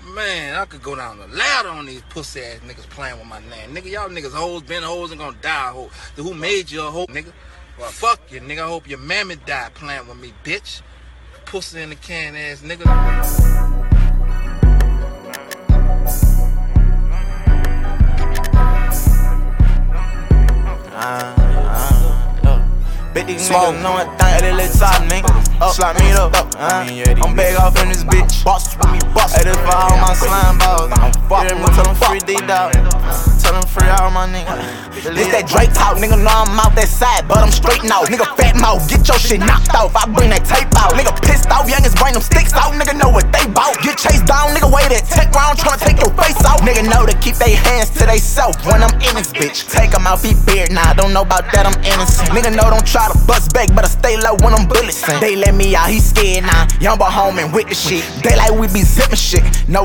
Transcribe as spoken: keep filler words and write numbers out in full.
Man, I could go down the ladder on these pussy ass niggas playing with my name. Nigga, y'all niggas hoes, been hoes, and gonna die hoes. Who made you a hoe, nigga? Well, fuck you, nigga. I hope your mammy died playing with me, bitch. Pussy in the can ass nigga. Bet these niggas know one thing, they let top nigga up, slap me up, uh, I'm back off in this bitch, boss with me, boss. Hey, this for all my slime balls, I'm fucking me, tell them free D-Dog, tell them free all my niggas. This that Drake talk, nigga know I'm out that side, but I'm straight now. Nigga fat mouth, get your shit knocked off, I bring that tape out. Nigga pissed off, youngest bring them sticks out, nigga know what they bout. Get chased down, nigga way that tech round, tryna take your face out. Nigga know to keep they hands to they self when I'm in this bitch. Take them out, feet beard, nah, I don't know about that, I'm innocent. Nigga know don't try to bust back, but I stay low when I'm bullets. They let me out, he scared now. Young but home and with the shit. They like we be zipping shit. No